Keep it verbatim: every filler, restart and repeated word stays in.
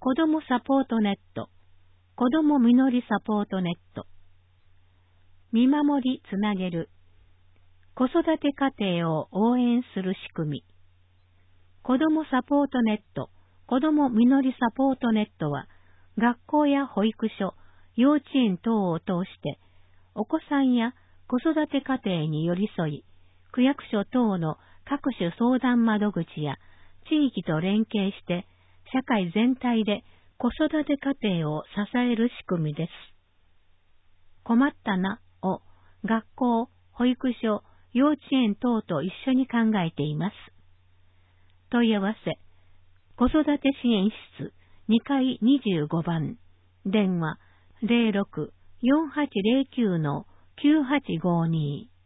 子どもサポートネット、子どもみのりサポートネット。見守りつなげる、子育て家庭を応援する仕組み。子どもサポートネット、子どもみのりサポートネットは、学校や保育所、幼稚園等を通して、お子さんや子育て家庭に寄り添い、区役所等の各種相談窓口や地域と連携して、社会全体で子育て家庭を支える仕組みです。困ったなを学校、保育所、幼稚園等と一緒に考えています。問い合わせ、子育て支援室にかいにじゅうごばん、電話 ゼロろく よんはちゼロきゅう きゅうはちごに